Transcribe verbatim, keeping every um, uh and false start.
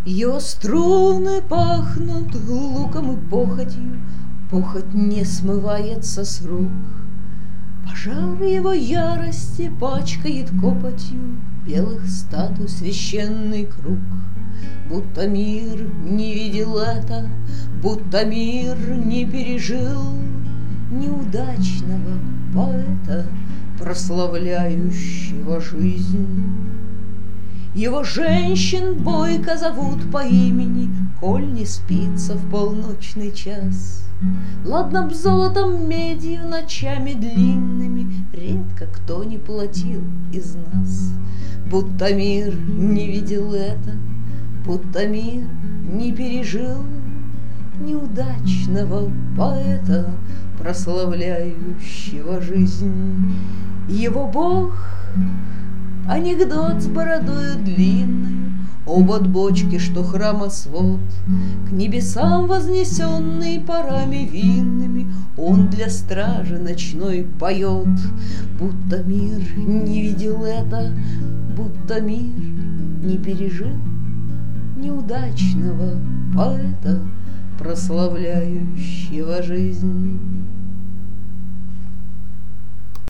Ее струны пахнут луком и похотью, похоть не смывается с рук. Пожар его ярости пачкает копотью белых статуй священный круг. Будто мир не видел это, будто мир не пережил неудачного поэта, прославляющего жизнь. Его женщин бойко зовут по имени, коль не спится в полночный час. Ладно б золотом, медью, ночами длинными редко кто не платил из нас. Будто мир не видел это, будто мир не пережил неудачного поэта, прославляющего жизнь. Его бог — анекдот с бородою длинною, обод бочки, что храма свод, к небесам вознесенный парами винными, он для стражи ночной поет. Будто мир не видел это, будто мир не пережил неудачного поэта, прославляющего жизнь.